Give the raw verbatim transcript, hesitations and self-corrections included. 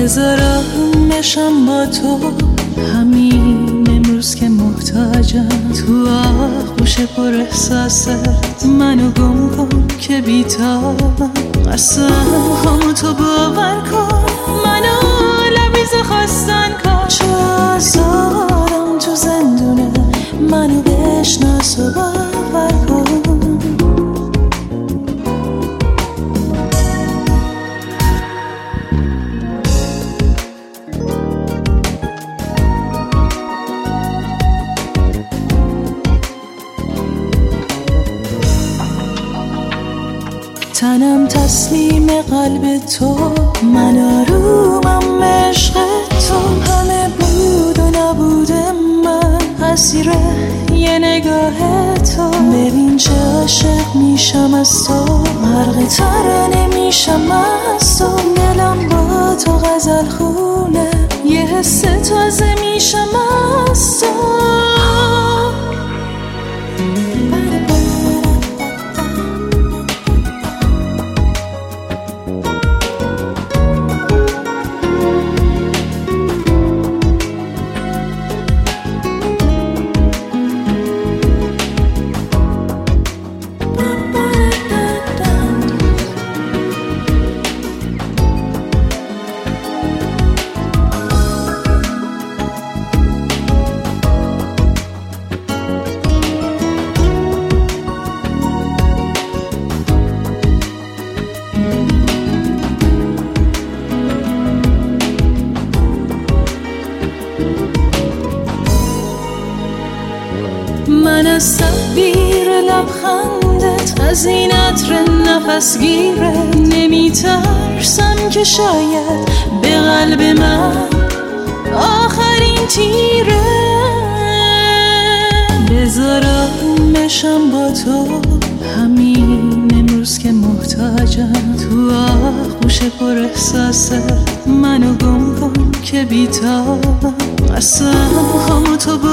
بذارم بشم با تو همین امروز که محتاجم. تو آغوش پر احساست منو گم کن که بیتابم. اصلا همو تو باور کن، منو لبیز خواستن کن. چه آزارم تو زندونه، منو بشناس و باور کن. تنم تسلیم قلب تو، من آرومم عشق تو. همه بود و نبود من اسیر یه نگاه تو. ببین چه عاشق میشم از تو، غرق ترانه میشم از تو. دلم با تو غزل خونه، یه حس تازه میشم از تو. من از تعبیر لبخندت، از این عطر نفس گیره نمیترسم که شاید به قلب من آخرین تیره. بذارم بشم با تو همین امروز که محتاجم. تو آغوش پر احساست منو گم کن که بیتابم. اصلا همو تو